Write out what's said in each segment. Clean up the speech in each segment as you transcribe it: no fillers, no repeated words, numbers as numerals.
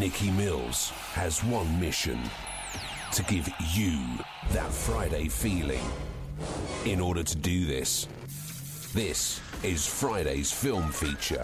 Nikki Mills has one mission: to give you that Friday feeling. In order to do this, this is Friday's film feature.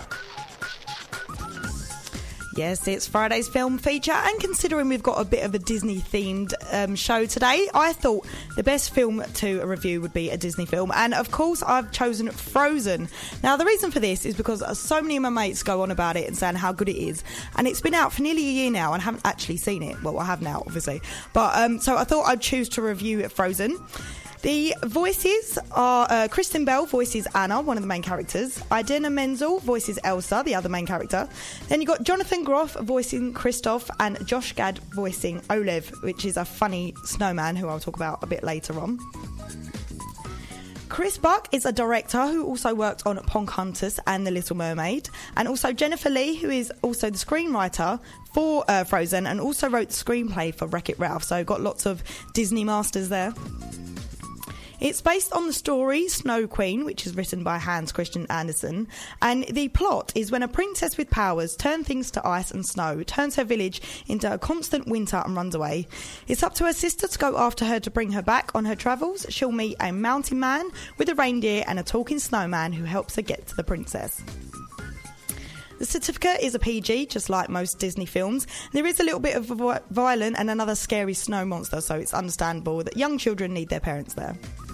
Yes, it's Friday's film feature, and considering we've got a bit of a Disney-themed show today, I thought the best film to review would be a Disney film, and of course I've chosen Frozen. Now, the reason for this is because so many of my mates go on about it and saying how good it is, and it's been out for nearly a year now, and I haven't actually seen it. Well, I have now, obviously, but so I thought I'd choose to review Frozen. The voices are Kristen Bell voices Anna, one of the main characters. Idina Menzel voices Elsa, the other main character. Then you've got Jonathan Groff voicing Kristoff and Josh Gad voicing Olev, which is a funny snowman who I'll talk about a bit later on. Chris Buck is a director who also worked on Pocahontas and The Little Mermaid. And also Jennifer Lee, who is also the screenwriter for Frozen and also wrote the screenplay for Wreck-It Ralph. So got lots of Disney masters there. It's based on the story Snow Queen, which is written by Hans Christian Andersen, and the plot is when a princess with powers turns things to ice and snow, turns her village into a constant winter and runs away. It's up to her sister to go after her to bring her back on her travels. She'll meet a mountain man with a reindeer and a talking snowman who helps her get to the princess. The certificate is a PG, just like most Disney films. There is a little bit of violent and another scary snow monster, so it's understandable that young children need their parents there.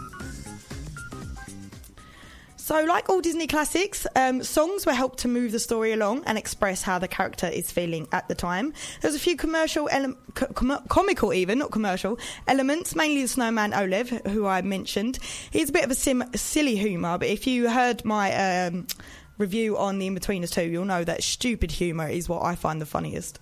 So, like all Disney classics, songs were helped to move the story along and express how the character is feeling at the time. There's a few commercial, comical even, not commercial, elements, mainly the snowman Olev, who I mentioned. He's a bit of a silly humour, but if you heard my review on The In-Betweeners 2, you'll know that stupid humour is what I find the funniest.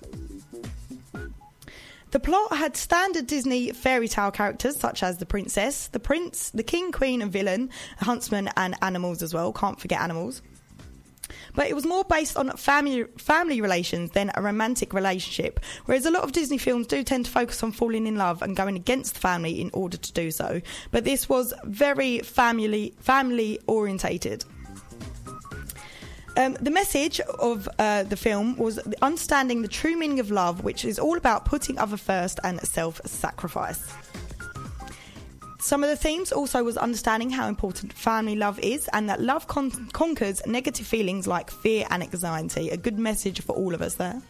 The plot had standard Disney fairy tale characters such as the princess, the prince, the king, queen and villain, a huntsman and animals as well. Can't forget animals. But it was more based on family relations than a romantic relationship, whereas a lot of Disney films do tend to focus on falling in love and going against the family in order to do so. But this was very family orientated. The message of the film was understanding the true meaning of love, which is all about putting other first and self-sacrifice. Some of the themes also was understanding how important family love is and that love conquers negative feelings like fear and anxiety. A good message for all of us there.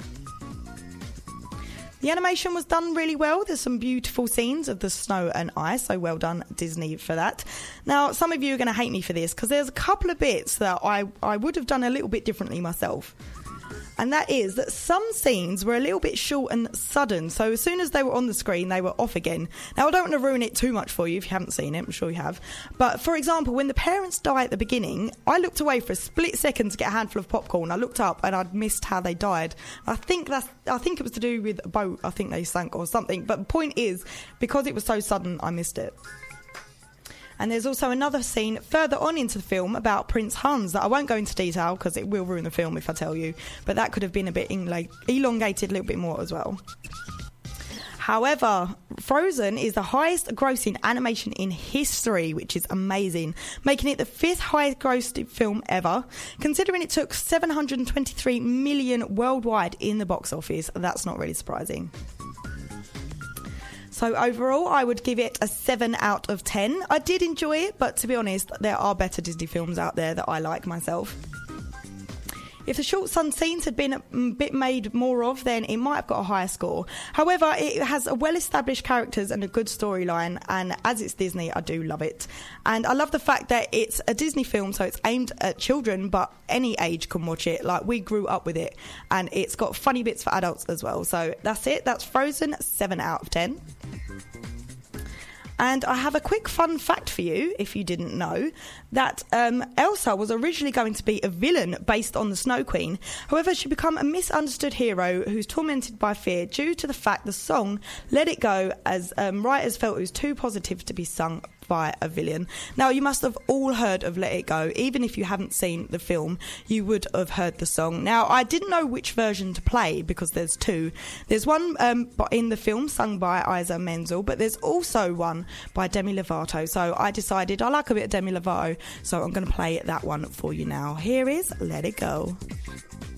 The animation was done really well. There's some beautiful scenes of the snow and ice, so well done, Disney, for that. Now, some of you are going to hate me for this because there's a couple of bits that I would have done a little bit differently myself. And that is that some scenes were a little bit short and sudden, so as soon as they were on the screen, they were off again. Now, I don't want to ruin it too much for you if you haven't seen it, I'm sure you have. But, for example, when the parents die at the beginning, I looked away for a split second to get a handful of popcorn. I looked up and I'd missed how they died. I think it was to do with a boat. I think they sank or something. But the point is, because it was so sudden, I missed it. And there's also another scene further on into the film about Prince Hans that I won't go into detail because it will ruin the film if I tell you. But that could have been a bit elongated a little bit more as well. However, Frozen is the highest grossing animation in history, which is amazing, making it the 5th highest grossed film ever. Considering it took $723 million worldwide in the box office, that's not really surprising. So overall, I would give it a 7 out of 10. I did enjoy it, but to be honest, there are better Disney films out there that I like myself. If the short sun scenes had been a bit made more of, then it might have got a higher score. However, it has a well-established characters and a good storyline, and as it's Disney, I do love it. And I love the fact that it's a Disney film, so it's aimed at children, but any age can watch it. Like, we grew up with it, and it's got funny bits for adults as well. So that's it. That's Frozen, 7 out of 10. And I have a quick fun fact for you, if you didn't know, that Elsa was originally going to be a villain based on the Snow Queen. However, she became a misunderstood hero who's tormented by fear due to the fact the song Let It Go, as writers felt it was too positive to be sung by a villain. Now, you must have all heard of Let It Go. Even if you haven't seen the film, you would have heard the song. Now, I didn't know which version to play because there's two. There's one in the film sung by Idina Menzel, but there's also one by Demi Lovato. So I decided I like a bit of Demi Lovato, so I'm going to play that one for you now. Here is Let It Go.